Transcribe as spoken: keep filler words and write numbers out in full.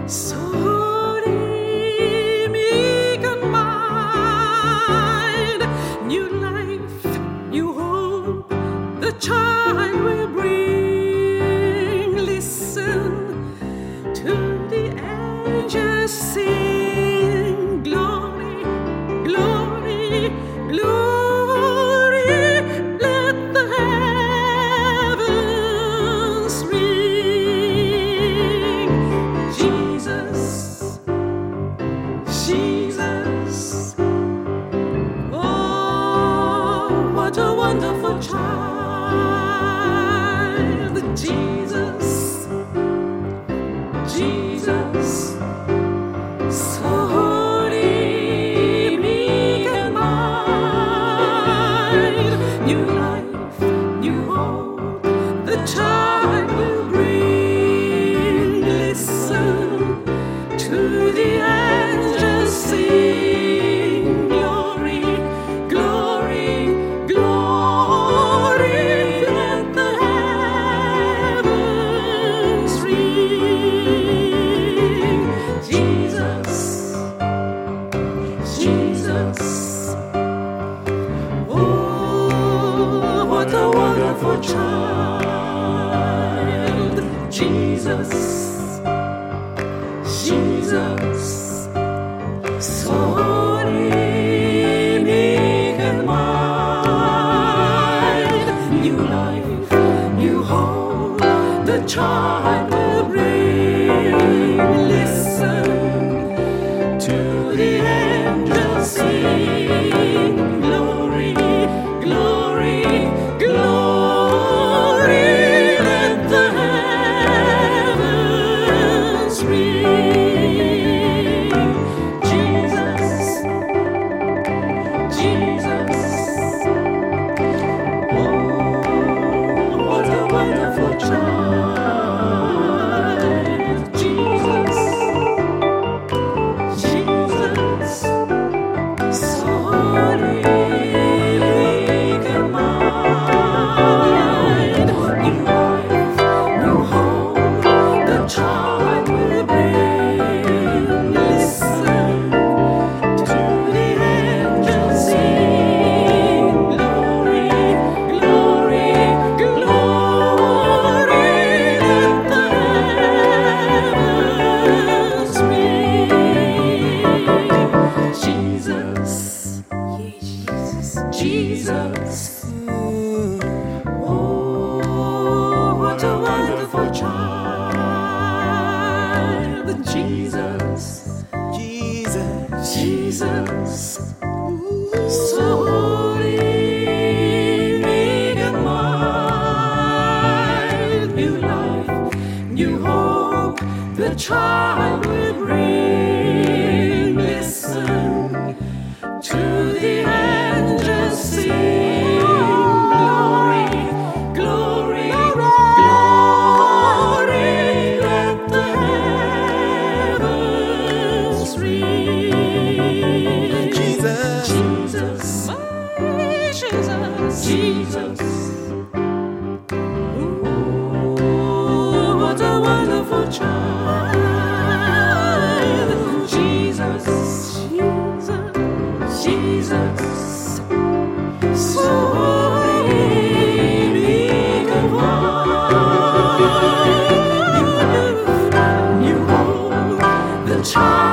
Sorry, meek and mild, new life, new hope, the child will bring. Listen to the angels sing, glory, glory, glory, let the heavens ring. Jesus, Jesus, oh, what a wonderful child. Jesus, Jesus, so holy, meek and mild, new life, new hope, the child will bring. Listen to the angels sing, glory, glory, glory, let the heavens ring. Jesus, Jesus, oh, what a wonderful child. Jesus, Jesus, so holy, meek and mild, new life, new hope, the child will bring. Listen to the angels sing, glory, glory, glory, let the heavens ring. Jesus, Jesus, oh, what a wonderful child. Jesus, Jesus, so holy, meek and mild, new life, new hope, the child will bring. Listen to the angels sing, glory, glory, glory, let the heavens ring. Jesus, Jesus, oh, what a wonderful child. Jesus, Jesus, Jesus, so holy, meek and mild, new life, new hope, the child will bring. Listen to the angels sing, glory, glory, glory, let the heavens ring. Jesus, Jesus, my Jesus, Jesus, oh, what a wonderful child. Jesus, Jesus, Jesus, so holy, meek and mild, new life, new hope, the child